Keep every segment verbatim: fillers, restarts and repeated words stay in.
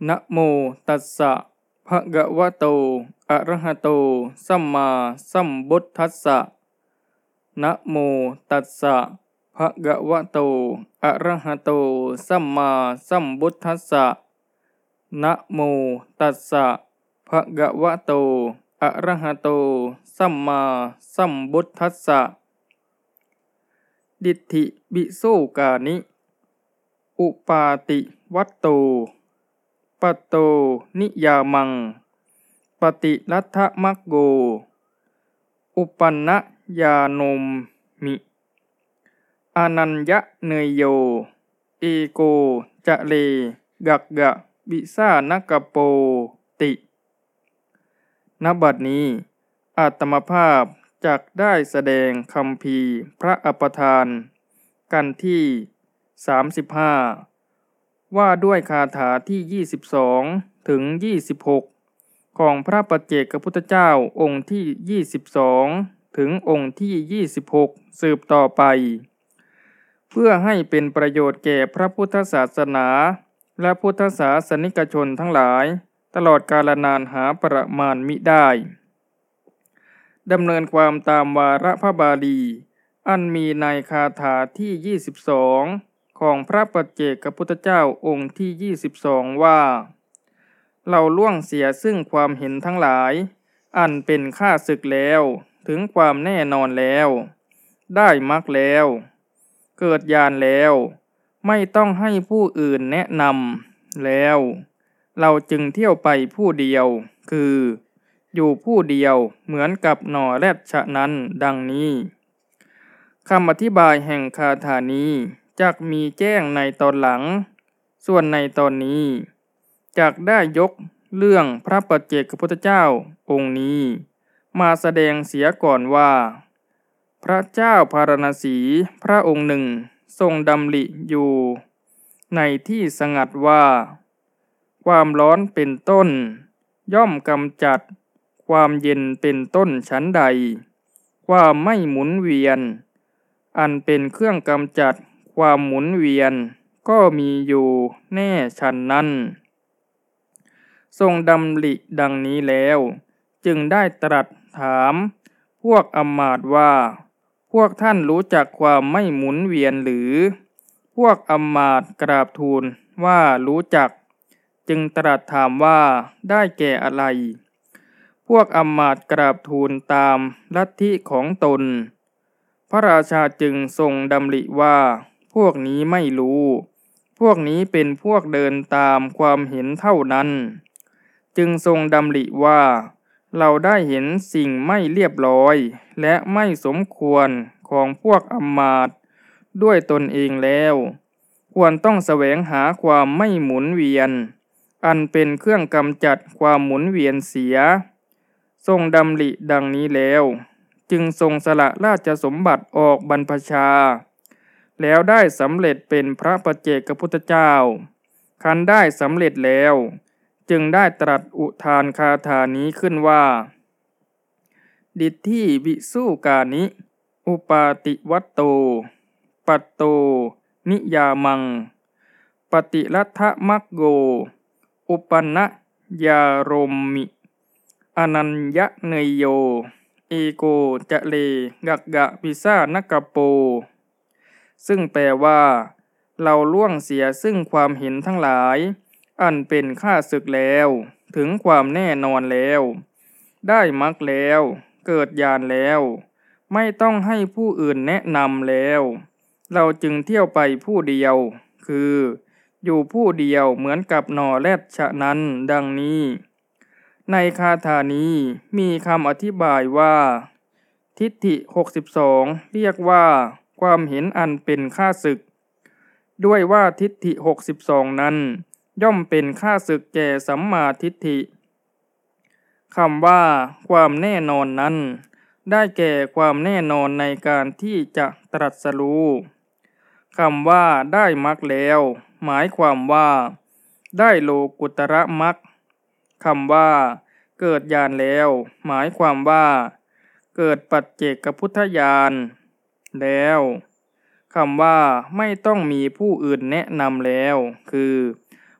นะโมตัสสะภะคะวะโตอะระหะโตสัมมาสัมพุทธัสสะนะโมตัสสะภะคะวะโตอะระหะโตสัมมาสัมพุทธัสสะนะโมตัสสะภะคะวะโตอะระหะโตสัมมาสัมพุทธัสสะดิฏฐิภิกษุกานิอุปาติวัตโตปตโตนิยามังปฏิลัทธมัคโกอุปันนญาโนมมิอานัญญเนยโยเอโกจะเลกักกะวิสานกโปติณบัดนี้อาตมภาพจักได้แสดงคัมภีร์พระอัปทานกันที่สามสิบห้าว่าด้วยคาถาที่ยี่สิบสองถึงยี่สิบหกของพระปัจเจกพุทธเจ้าองค์ที่ยี่สิบสองถึงองค์ที่ยี่สิบหกสืบต่อไปเพื่อให้เป็นประโยชน์แก่พระพุทธศาสนาและพุทธศาสนิกชนทั้งหลายตลอดกาลนานหาประมาณมิได้ดำเนินความตามวาระพระบาลีอันมีในคาถาที่ยี่สิบสองของพระปัจเจกพุทธเจ้าองค์ที่ยี่สิบสองว่าเราล่วงเสียซึ่งความเห็นทั้งหลายอันเป็นข้าศึกแล้วถึงความแน่นอนแล้วได้มรรคแล้วเกิดญาณแล้วไม่ต้องให้ผู้อื่นแนะนำแล้วเราจึงเที่ยวไปผู้เดียวคืออยู่ผู้เดียวเหมือนกับหน่อแรดฉะนั้นดังนี้คำอธิบายแห่งคาถานี้จักมีแจ้งในตอนหลังส่วนในตอนนี้จักได้ยกเรื่องพระปัจเจกพุทธเจ้าองค์นี้มาแสดงเสียก่อนว่าพระเจ้าพาราณสีพระองค์หนึ่งทรงดำริอยู่ในที่สงัดว่าความร้อนเป็นต้นย่อมกำจัดความเย็นเป็นต้นชั้นใดความไม่หมุนเวียนอันเป็นเครื่องกำจัดความหมุนเวียนก็มีอยู่แน่ฉันนั้นทรงดำริดังนี้แล้วจึงได้ตรัสถามพวกอมาตย์ว่าพวกท่านรู้จักความไม่หมุนเวียนหรือพวกอมาตย์กราบทูลว่ารู้จักจึงตรัสถามว่าได้แก่อะไรพวกอมาตย์กราบทูลตามลัทธิของตนพระราชาจึงทรงดำริว่าพวกนี้ไม่รู้พวกนี้เป็นพวกเดินตามความเห็นเท่านั้นจึงทรงดำริว่าเราได้เห็นสิ่งไม่เรียบร้อยและไม่สมควรของพวกอมาตย์ด้วยตนเองแล้วควรต้องแสวงหาความไม่หมุนเวียนอันเป็นเครื่องกำจัดความหมุนเวียนเสียทรงดำริดังนี้แล้วจึงทรงสละราชสมบัติออกบรรพชาแล้วได้สำเร็จเป็นพระปัจเจกพุทธเจ้าคันได้สำเร็จแล้วจึงได้ตรัสอุทานคาถานี้ขึ้นว่าดิฏฐิภิกษุกานิอุปาติวัตโตปัตโตนิยามังปฏิลัทธมัคโกอุปันนญาโรมมิอานัญญเนยโยเอโกจะเลกักกะวิสานกโปซึ่งแปลว่าเราล่วงเสียซึ่งความเห็นทั้งหลายอันเป็นข้าศึกแล้วถึงความแน่นอนแล้วได้มรรคแล้วเกิดญาณแล้วไม่ต้องให้ผู้อื่นแนะนำแล้วเราจึงเที่ยวไปผู้เดียวคืออยู่ผู้เดียวเหมือนกับหน่อแรดฉะนั้นดังนี้ในคาถานี้มีคำอธิบายว่าทิฏฐิหกสิบสองเรียกว่าความเห็นอันเป็นข้าศึกด้วยว่าทิฏฐิหกสิบสองนั้นย่อมเป็นข้าศึกแก่สัมมาทิฏฐิคำว่าความแน่นอนนั้นได้แก่ความแน่นอนในการที่จะตรัสรู้คำว่าได้มรรคแล้วหมายความว่าได้โลกุตระมรรคคำว่าเกิดญาณแล้วหมายความว่าเกิดปัจเจกพุทธญาณแล้วคำว่าไม่ต้องมีผู้อื่นแนะนำแล้วคือ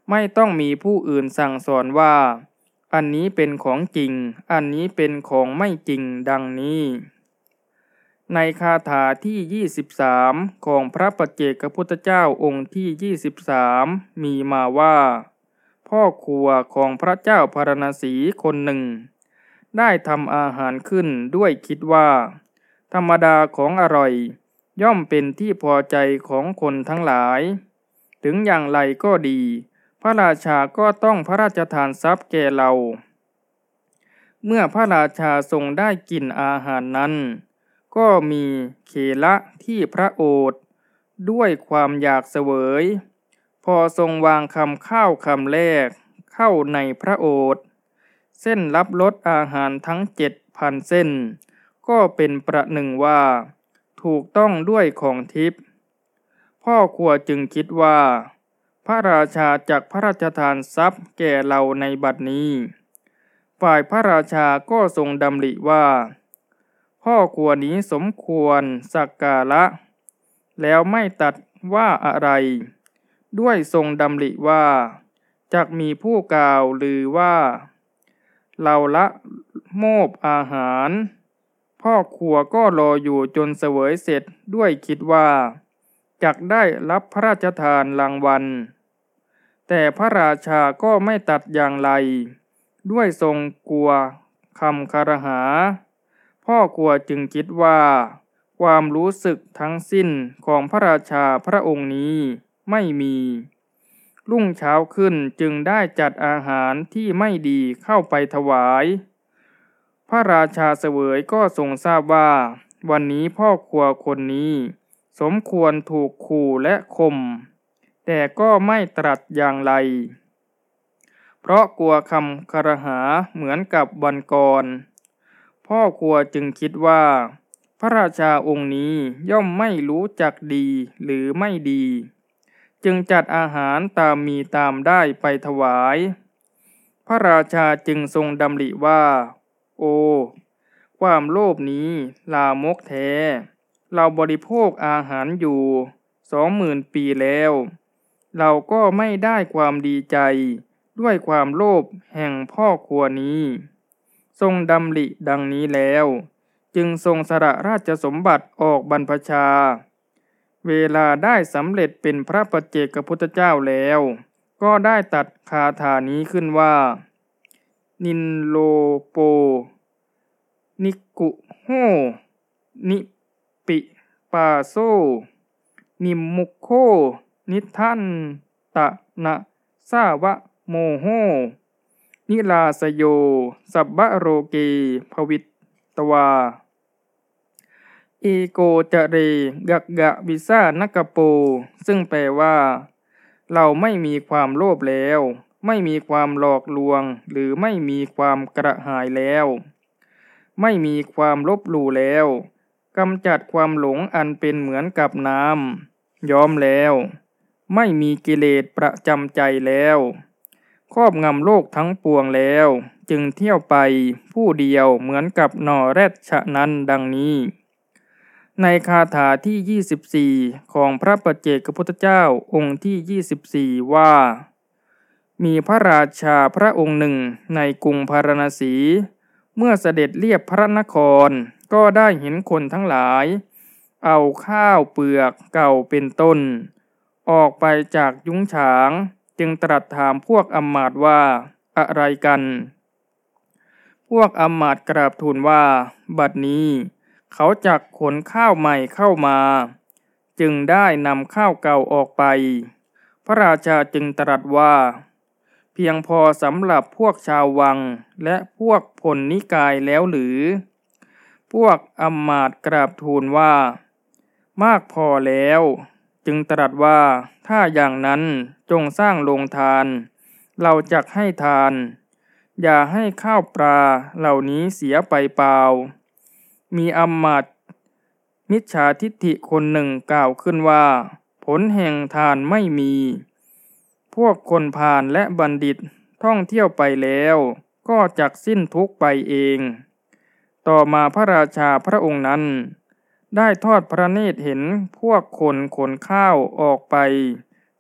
ไม่ต้องมีผู้อื่นสั่งสอนว่าอันนี้เป็นของจริงอันนี้เป็นของไม่จริงดังนี้ในคาถาที่ยี่สิบสามของพระปัจเจกพุทธเจ้าองค์ที่ยี่สิบสามมีมาว่าพ่อครัวของพระเจ้าพาราณสีคนหนึ่งได้ทำอาหารขึ้นด้วยคิดว่าธรรมดาของอร่อยย่อมเป็นที่พอใจของคนทั้งหลายถึงอย่างไรก็ดีพระราชาก็ต้องพระราชทานทรัพย์แก่เราเมื่อพระราชาทรงได้กินอาหารนั้นก็มีเขละที่พระโอษฐ์ด้วยความอยากเสวยพอทรงวางคำข้าวคำแรกเข้าในพระโอษฐ์เส้นรับรสอาหารทั้งเจ็ดพันเส้นก็เป็นประหนึ่งว่าถูกต้องด้วยของทิพย์พ่อครัวจึงคิดว่าพระราชาจักพระราชทานทรัพย์แก่เราในบัดนี้ฝ่ายพระราชาก็ทรงดำริว่าพ่อครัวนี้สมควรสักการะแล้วไม่ตัดว่าอะไรด้วยทรงดำริว่าจักมีผู้กล่าวหรือว่าเราละโมบอาหารพ่อครัวก็รออยู่จนเสวยเสร็จด้วยคิดว่าจักได้รับพระราชทานรางวัลแต่พระราชาก็ไม่ตัดอย่างไรด้วยทรงกลัวคำคารหาพ่อครัวจึงคิดว่าความรู้สึกทั้งสิ้นของพระราชาพระองค์นี้ไม่มีรุ่งเช้าขึ้นจึงได้จัดอาหารที่ไม่ดีเข้าไปถวายพระราชาเสวยก็ทรงทราบว่าวันนี้พ่อครัวคนนี้สมควรถูกขู่และข่มแต่ก็ไม่ตรัสอย่างไรเพราะกลัวคำคารหาเหมือนกับวันก่อนพ่อครัวจึงคิดว่าพระราชาองค์นี้ย่อมไม่รู้จักดีหรือไม่ดีจึงจัดอาหารตามมีตามได้ไปถวายพระราชาจึงทรงดำริว่าโอ้ความโลภนี้ลามกแท้เราบริโภคอาหารอยู่สองหมื่นปีแล้วเราก็ไม่ได้ความดีใจด้วยความโลภแห่งพ่อครัวนี้ทรงดำริดังนี้แล้วจึงทรงสละราชสมบัติออกบรรพชาเวลาได้สำเร็จเป็นพระปัจเจกพุทธเจ้าแล้วก็ได้ตรัสคาถานี้ขึ้นว่านินโลโปนิกุโหนิปิปาโซนิมุโคนิทันตะนะสาวะโมโหนิลาสโยสับบะโรเกภวิตตวาเอโกจะเรกักกะวิสานกโปซึ่งแปลว่าเราไม่มีความโลภแล้วไม่มีความหลอกลวงหรือไม่มีความกระหายแล้วไม่มีความลบหลู่แล้วกำจัดความหลงอันเป็นเหมือนกับน้ำย้อมแล้วไม่มีกิเลสประจำใจแล้วครอบงำโลกทั้งปวงแล้วจึงเที่ยวไปผู้เดียวเหมือนกับหน่อแรดฉะนั้นดังนี้ในคาถาที่ยี่สิบสี่ของพระปัจเจกพุทธเจ้าองค์ที่ยี่สิบสี่ว่ามีพระราชาพระองค์หนึ่งในกรุงพาราณสีเมื่อเสด็จเลียบพระนครก็ได้เห็นคนทั้งหลายเอาข้าวเปลือกเก่าเป็นต้นออกไปจากยุ้งฉางจึงตรัสถามพวกอำมาตย์ว่าอะไรกันพวกอำมาตย์กราบทูลว่าบัดนี้เขาจักขนข้าวใหม่เข้ามาจึงได้นำข้าวเก่าออกไปพระราชาจึงตรัสว่าเพียงพอสำหรับพวกชาววังและพวกพลนิกายแล้วหรือพวกอำมาตย์กราบทูลว่ามากพอแล้วจึงตรัสว่าถ้าอย่างนั้นจงสร้างโรงทานเราจักให้ทานอย่าให้ข้าวปลาเหล่านี้เสียไปเปล่ามีอำมาตย์มิจฉาทิฏฐิคนหนึ่งกล่าวขึ้นว่าผลแห่งทานไม่มีพวกคนพาลและบัณฑิตท่องเที่ยวไปแล้วก็จักสิ้นทุกข์ไปเองต่อมาพระราชาพระองค์นั้นได้ทอดพระเนตรเห็นพวกคนขนข้าวออกไป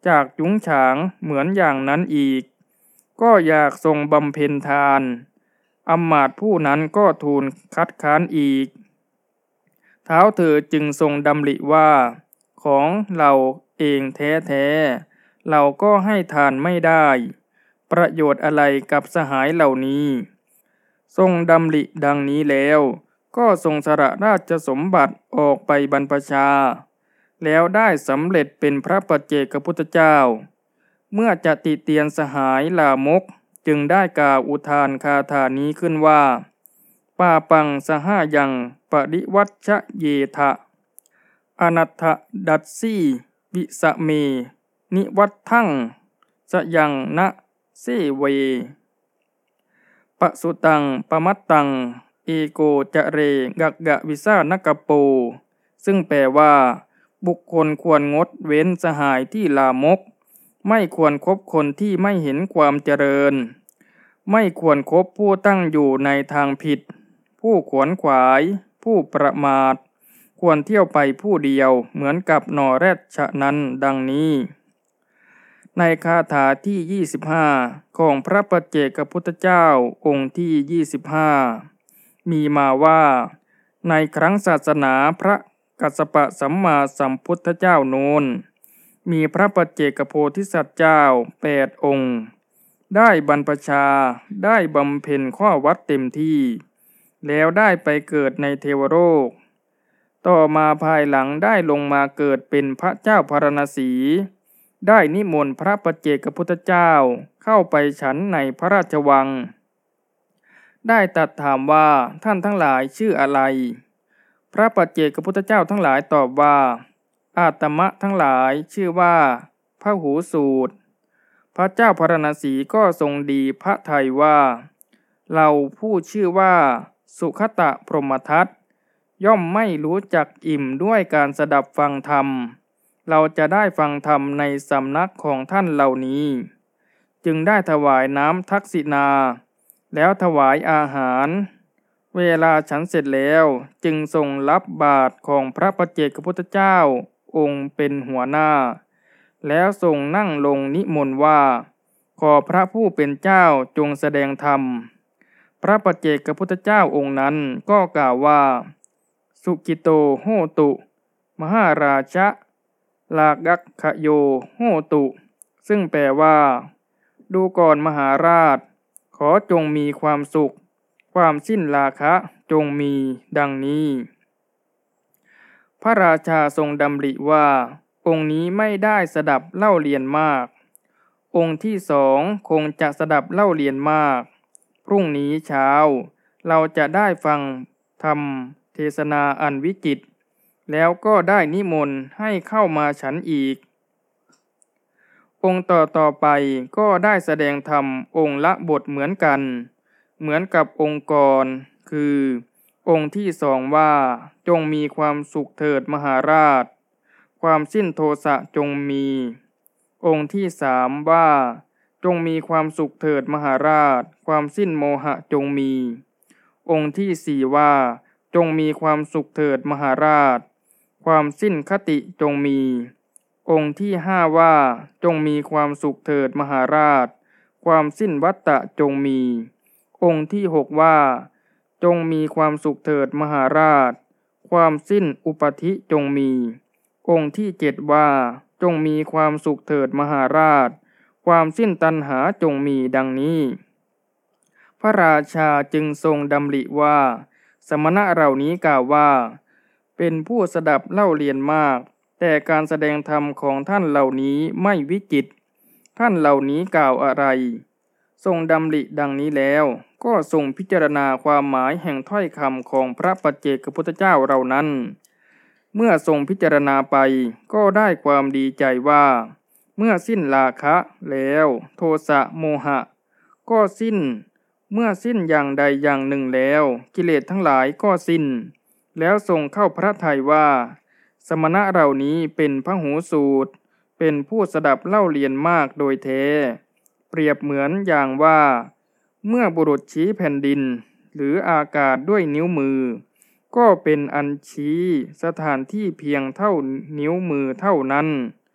จากยุ้งฉางเหมือนอย่างนั้นอีกก็อยากทรงบำเพ็ญทานอำมาตย์ผู้นั้นก็ทูลคัดค้านอีกท้าวเธอจึงทรงดำริว่าของเราเองแท้ๆเราก็ให้ทานไม่ได้ประโยชน์อะไรกับสหายเหล่านี้ทรงดำริดังนี้แล้วก็ทรงสละราชสมบัติออกไปบรรพชาแล้วได้สำเร็จเป็นพระปัจเจกพุทธเจ้าเมื่อจะติเตียนสหายลามกจึงได้กล่าวอุทานคาถานี้ขึ้นว่าปาปังสหายังปริวัชชะเยทะอนัตถดัสสีวิสเมนิวัตถังสยังนะเสเวปสุตังปมัตตังเอโกจะเรกักกะวิสานกโปซึ่งแปลว่าบุคคลควรงดเว้นสหายที่ลามกไม่ควรคบคนที่ไม่เห็นความเจริญไม่ควรคบผู้ตั้งอยู่ในทางผิดผู้ขวนขวายผู้ประมาทควรเที่ยวไปผู้เดียวเหมือนกับนอแรดฉะนั้นดังนี้ในคาถาที่ยี่สิบห้าของพระปัจเจกพุทธเจ้าองค์ที่ยี่สิบห้ามีมาว่าในครั้งศาสนาพระกัสสปะสัมมาสัมพุทธเจ้าโน้นมีพระปัจเจกโพธิสัตว์เจ้าแปดองค์ได้บรรพชาได้บำเพ็ญข้อวัดเต็มที่แล้วได้ไปเกิดในเทวโลกต่อมาภายหลังได้ลงมาเกิดเป็นพระเจ้าพาราณสีได้นิมนต์พระปัจเจกพุทธเจ้าเข้าไปฉันในพระราชวังได้ตรัสถามว่าท่านทั้งหลายชื่ออะไรพระปัจเจกพุทธเจ้าทั้งหลายตอบว่าอาตมะทั้งหลายชื่อว่าพหูสูตรพระเจ้าพาราณสีก็ทรงดีพระทัยว่าเราผู้ชื่อว่าสุขตะพรหมทัตย่อมไม่รู้จักอิ่มด้วยการสดับฟังธรรมเราจะได้ฟังธรรมในสำนักของท่านเหล่านี้จึงได้ถวายน้ำทักษิณาแล้วถวายอาหารเวลาฉันเสร็จแล้วจึงทรงรับบาตรของพระปัจเจกพุทธเจ้าองค์เป็นหัวหน้าแล้วทรงนั่งลงนิมนต์ว่าขอพระผู้เป็นเจ้าจงแสดงธรรมพระปัจเจกพุทธเจ้าองค์นั้นก็กล่าวว่าสุกิโตโหตุมหาราชะลากักขโยโหตุซึ่งแปลว่าดูก่อนมหาราชขอจงมีความสุขความสิ้นราคะจงมีดังนี้พระราชาทรงดำริว่าองค์นี้ไม่ได้สดับเล่าเรียนมากองค์ที่สองคงจะสดับเล่าเรียนมากพรุ่งนี้เช้าเราจะได้ฟังธรรมเทศนาอันวิจิตรแล้วก็ได้นิมนต์ให้เข้ามาฉันอีกองค์ต่อต่อไปก็ได้แสดงธรรมองค์ละบทเหมือนกันเหมือนกับองค์ก่อนคือองค์ที่สองว่าจงมีความสุขเถิดมหาราชความสิ้นโทสะจงมีองค์ที่สามว่าจงมีความสุขเถิดมหาราชความสิ้นโมหะจงมีองค์ที่สี่ว่าจงมีความสุขเถิดมหาราชความสิ้นคติจงมีองค์ที่ห้าว่าจงมีความสุขเถิดมหาราชความสิ้นวัฏฏะจงมีองค์ที่หกว่าจงมีความสุขเถิดมหาราชความสิ้นอุปธิจงมีองค์ที่เจ็ดว่าจงมีความสุขเถิดมหาราชความสิ้นตัณหาจงมีดังนี้พระราชาจึงทรงดำริว่าสมณะเหล่านี้กล่าวว่าเป็นผู้สดับเล่าเรียนมากแต่การแสดงธรรมของท่านเหล่านี้ไม่วิจิตรท่านเหล่านี้กล่าวอะไรทรงดำริดังนี้แล้วก็ทรงพิจารณาความหมายแห่งถ้อยคำของพระปัจเจกพุทธเจ้าเหล่านั้นเมื่อทรงพิจารณาไปก็ได้ความดีใจว่าเมื่อสิ้นราคะแล้วโทสะโมหะก็สิ้นเมื่อสิ้นอย่างใดอย่างหนึ่งแล้วกิเลสทั้งหลายก็สิ้นแล้วทรงเข้าพระทัยว่าสมณะเหล่านี้เป็นพหูสูตรเป็นผู้สดับเล่าเรียนมากโดยแท้เปรียบเหมือนอย่างว่าเมื่อบุรุษชี้แผ่นดินหรืออากาศด้วยนิ้วมือก็เป็นอันชี้สถานที่เพียงเท่านิ้วมือเท่านั้น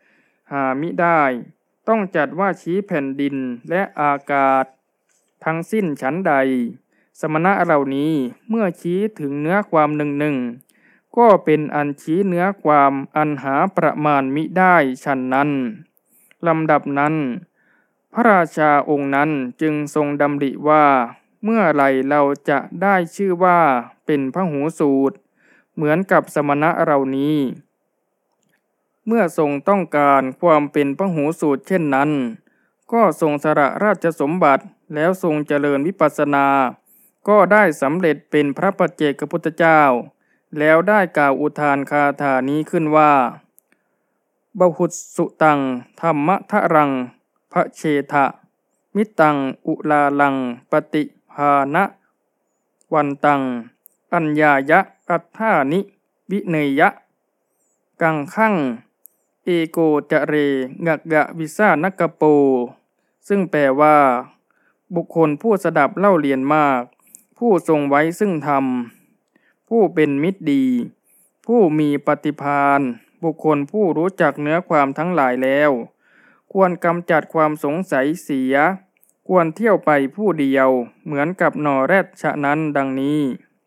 หามิได้ต้องจัดว่าชี้แผ่นดินและอากาศทั้งสิ้นฉันใดสมณะเหล่านี้เมื่อชี้ถึงเนื้อความหนึ่งหนึ่งก็เป็นอันชี้เนื้อความอันหาประมาณมิได้ฉันนั้นลำดับนั้นพระราชาองค์นั้นจึงทรงดำริว่าเมื่อไหร่เราจะได้ชื่อว่าเป็นพหูสูตรเหมือนกับสมณะเหล่านี้เมื่อทรงต้องการความเป็นพหูสูตรเช่นนั้นก็ทรงสละราชสมบัติแล้วทรงเจริญวิปัสสนาก็ได้สำเร็จเป็นพระปัจเจกพุทธเจ้าแล้วได้กล่าวอุทานคาถานี้ขึ้นว่าบหุสสุตังธัมมทะรังพระเชทะมิตังอุลาลังปฏิภานะวันตังอัญญายะอัฏฐานิวิเนยะกังขังเอโกจะเรงกกะวิสานกโปซึ่งแปลว่าบุคคลผู้สดับเล่าเรียนมากผู้ทรงไว้ซึ่งธรรมผู้เป็นมิตรดีผู้มีปฏิภาณบุคคลผู้รู้จักเนื้อความทั้งหลายแล้วควรกำจัดความสงสัยเสียควรเที่ยวไปผู้เดียวเหมือนกับหน่อแรดฉะนั้นดังนี้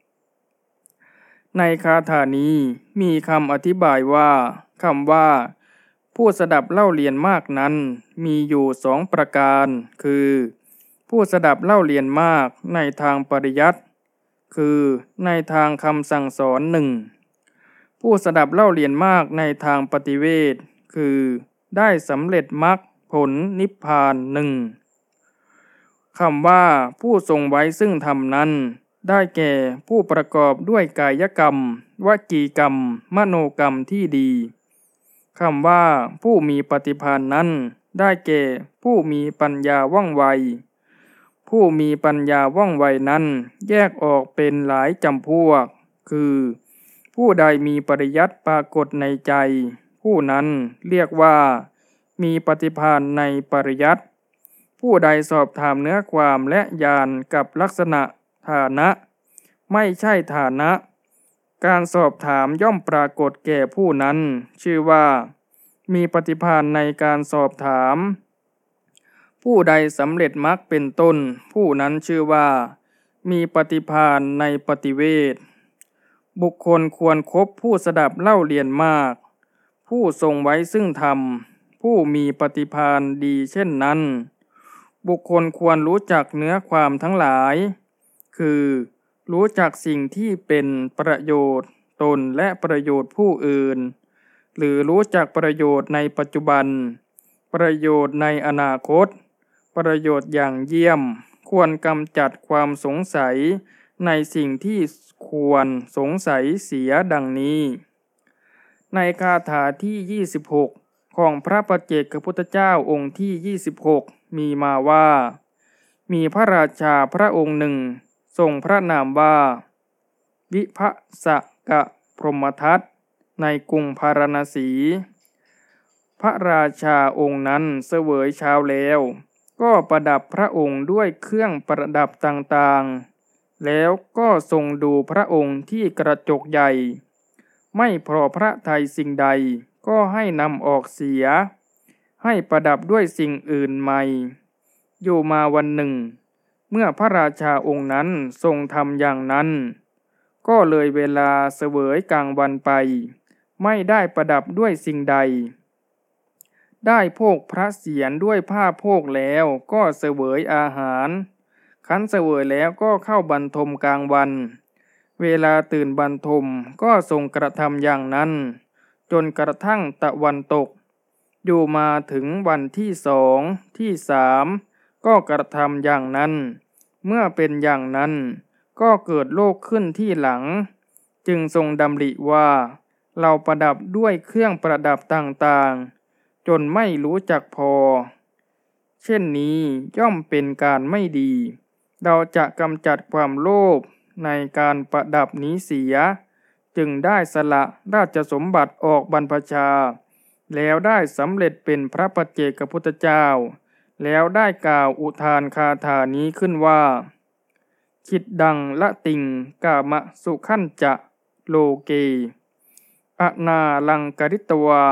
ในคาถานี้มีคำอธิบายว่าคำว่าผู้สดับเล่าเรียนมากนั้นมีอยู่สองประการคือผู้สดับเล่าเรียนมากในทางปริยัติคือในทางคำสั่งสอนหนึ่งผู้สดับเล่าเรียนมากในทางปฏิเวทคือได้สำเร็จมรรคผลนิพพานหนึ่งคำว่าผู้ทรงไว้ซึ่งธรรมนั้นได้แก่ผู้ประกอบด้วยกายกรรมวจีกรรมมโนกรรมที่ดีคำว่าผู้มีปฏิภาณนั้นได้แก่ผู้มีปัญญาว่องไวผู้มีปัญญาว่องไวนั้นแยกออกเป็นหลายจำพวกคือผู้ใดมีปริยัติปรากฏในใจผู้นั้นเรียกว่ามีปฏิภาณในปริยัติผู้ใดสอบถามเนื้อความและญาณกับลักษณะฐานะไม่ใช่ฐานะการสอบถามย่อมปรากฏแก่ผู้นั้นชื่อว่ามีปฏิภาณในการสอบถามผู้ใดสำเร็จมรรคเป็นต้นผู้นั้นชื่อว่ามีปฏิภาณในปฏิเวทบุคคลควรคบผู้สดับเล่าเรียนมากผู้ทรงไว้ซึ่งธรรมผู้มีปฏิภาณดีเช่นนั้นบุคคลควรรู้จักเนื้อความทั้งหลายคือรู้จักสิ่งที่เป็นประโยชน์ตนและประโยชน์ผู้อื่นหรือรู้จักประโยชน์ในปัจจุบันประโยชน์ในอนาคตประโยชน์อย่างเยี่ยมควรกำจัดความสงสัยในสิ่งที่ควรสงสัยเสียดังนี้ในคาถาที่ยี่สิบหกของพระปัจเจกพุทธเจ้าองค์ที่ยี่สิบหกมีมาว่ามีพระราชาพระองค์หนึ่งทรงพระนามว่าวิภสกพรหมทัตในกรุงพาราณสีพระราชาองค์นั้นเสวยเช้าแล้วก็ประดับพระองค์ด้วยเครื่องประดับต่างๆแล้วก็ทรงดูพระองค์ที่กระจกใหญ่ไม่พอพระทัยสิ่งใดก็ให้นำออกเสียให้ประดับด้วยสิ่งอื่นใหม่อยู่มาวันหนึ่งเมื่อพระราชาองค์นั้นทรงทำอย่างนั้นก็เลยเวลาเสวยกลางวันไปไม่ได้ประดับด้วยสิ่งใดได้โภคพระเศียรด้วยผ้าโภคแล้วก็เสวยอาหารคันเสวยแล้วก็เข้าบรรทมกลางวันเวลาตื่นบรรทมก็ทรงกระทำอย่างนั้นจนกระทั่งตะวันตกอยู่มาถึงวันที่สองที่สามก็กระทำอย่างนั้นเมื่อเป็นอย่างนั้นก็เกิดโรคขึ้นที่หลังจึงทรงดำริว่าเราประดับด้วยเครื่องประดับต่างๆจนไม่รู้จักพอเช่นนี้ย่อมเป็นการไม่ดีเราจะกำจัดความโลภในการประดับนี้เสียจึงได้สละราชสมบัติออกบรรพชาแล้วได้สำเร็จเป็นพระปัจเจกพุทธเจ้าแล้วได้กล่าวอุทานคาถานี้ขึ้นว่าคิดดังละติงกามะสุขันจะโลเกอนาลังกริตวา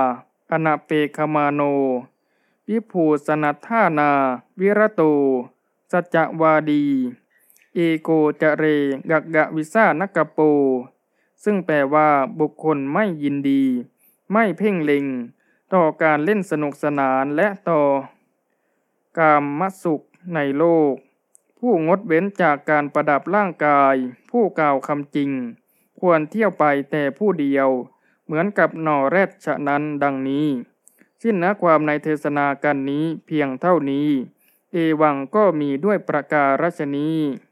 อนาเปคมาโนวิภูสนัทธานาวิรโตสัจจวาดีเอโกจเรกักกะวิสานกโปซึ่งแปลว่าบุคคลไม่ยินดีไม่เพ่งเล็งต่อการเล่นสนุกสนานและต่อกามสุขในโลกผู้งดเว้นจากการประดับร่างกายผู้กล่าวคำจริงควรเที่ยวไปแต่ผู้เดียวเหมือนกับหน่อแรดฉะนั้นดังนี้สิ้นเนื้อความในเทศนากันนี้เพียงเท่านี้เอวังก็มีด้วยประการฉนี้